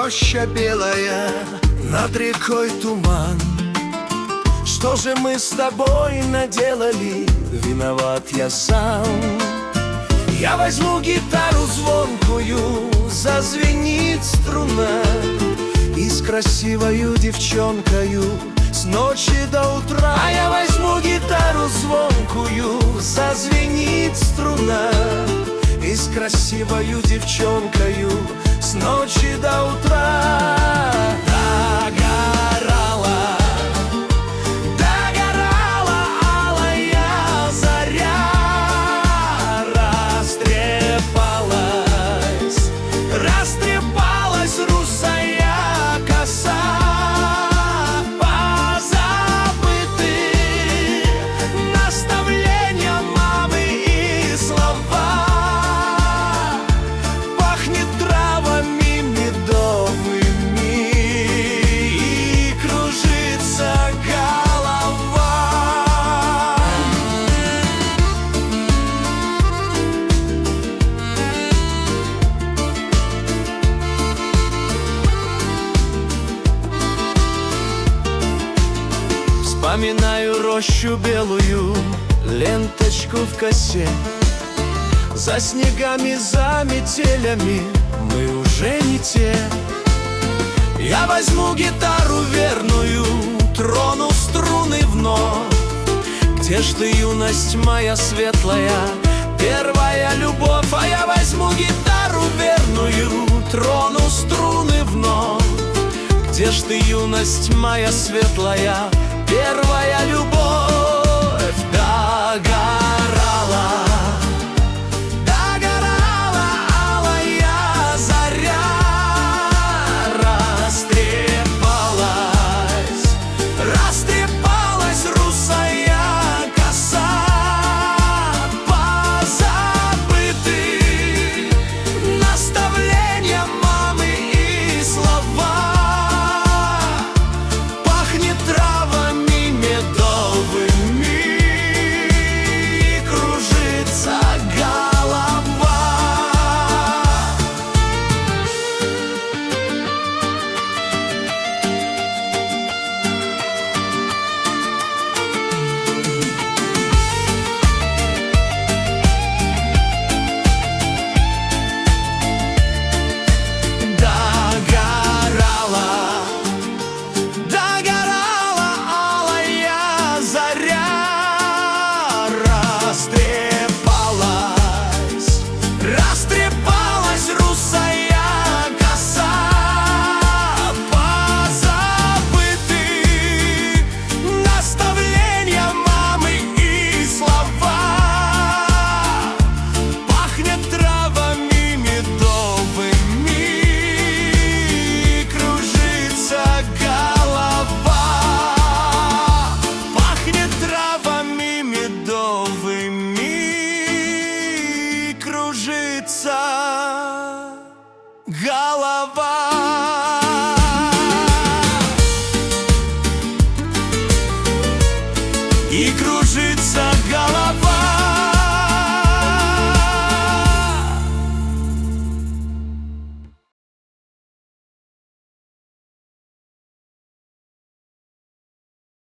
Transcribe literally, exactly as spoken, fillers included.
роща белая, над рекой туман. Что же мы с тобой наделали? Виноват я сам. Я возьму гитару звонкую, зазвенит струна, и с красивою девчонкою с ночи до утра. Я возьму гитару звонкую, зазвенит струна, и с красивою девчонкою с ночи до утра. Догорала, догорала алая заря, растрепалась, растрепалась русая коса. Позабыты наставления мамы и слова. Пахнет травами медовыми, и кружится голова. Вспоминаю рощу белую, ленточку в косе. За снегами, за метелями мы уже не те. Я возьму гитару верную, трону струны вновь. Где ж ты, юность моя светлая, первая любовь? А я возьму гитару верную, трону струны вновь. Где ж ты, юность моя светлая, первая любовь? Догорала, догорала алая заря, растрепалась, растрепалась русая коса. Позабыты наставления мамы и слова. Пахнет травами медовыми, и кружится голова. Догорала, догорала алая заря, растрепалась, растрепалась русая коса. Позабыты наставления мамы и слова. Пахнет травами медовыми, и кружится голова. Пахнет травами медовыми, и кружится голова. И кружится